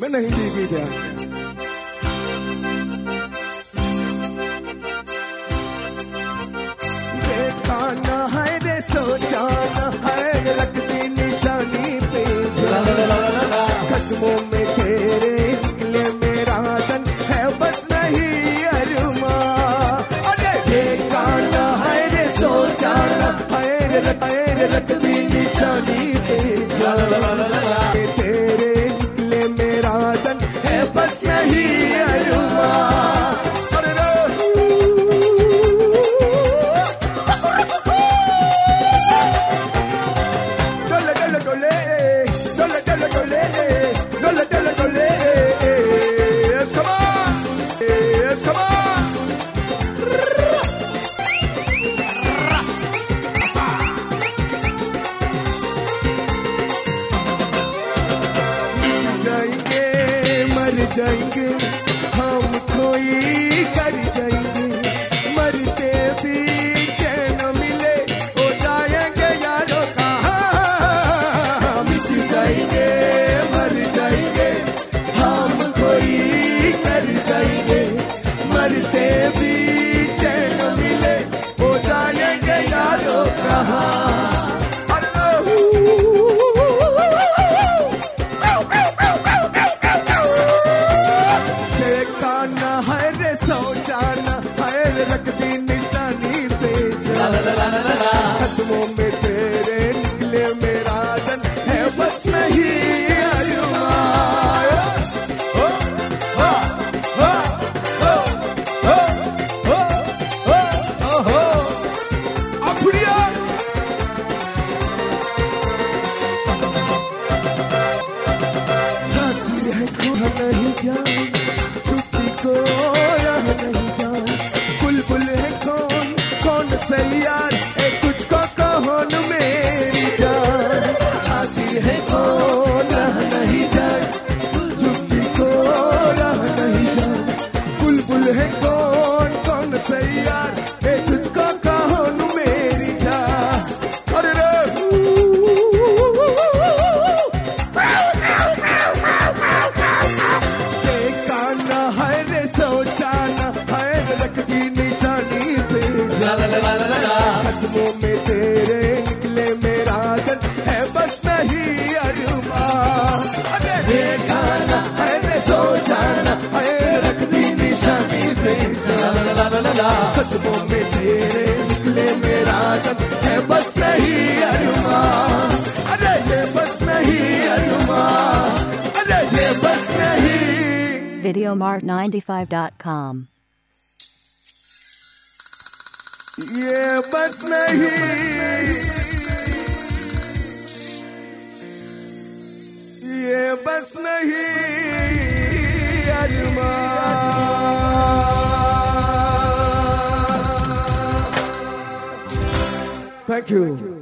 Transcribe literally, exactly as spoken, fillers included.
मैं नहीं भीगी क्या देखा ना है रे सोचा ना है रख दी निशानी पे कदमों में तेरे निकले मेरा तन है बस नहीं अरमा अरे देखा ना है रे सोचा ना है रख रख दी निशानी पे तेरे निकले मेरा तन है बस नहीं अरमा जाएंगे हम कोई कर जाएंगे मरते भी चैन मिले हो जाएंगे यारों कहाँ मिट जाएंगे मर जाएंगे हम कोई कर जाएंगे मरते भी चैन मिले हो जाएंगे यारों कहाँ रख दी निशानी पे कदमों में तेरे निकले मेरा तन है बस नहीं अरमा नहीं जाए टूटी को रह नहीं जाए बुलबुल है कौन कौन से यार ए तुझको कौन मेरी जान आती है कौन रह नहीं जाए चुप्पी को रह नहीं जाए बुलबुल है कौन कौन से यार ए तुझको कौन मेरी जान अरे रे देखा ना है रे सोचा ना है रख दी कदमों में तेरे निकले मेरा तन है बस नहीं अरमा अरे देखा ना है सोचा ना है रख दी निशानी पे कदमों में तेरे निकले मेरा तन है बस नहीं अरमा अरे ये बस नहीं अरमा अरे ये बस नहीं videomart ninety-five dot com ये बस नहीं ये बस नहीं अरमा थैंक यू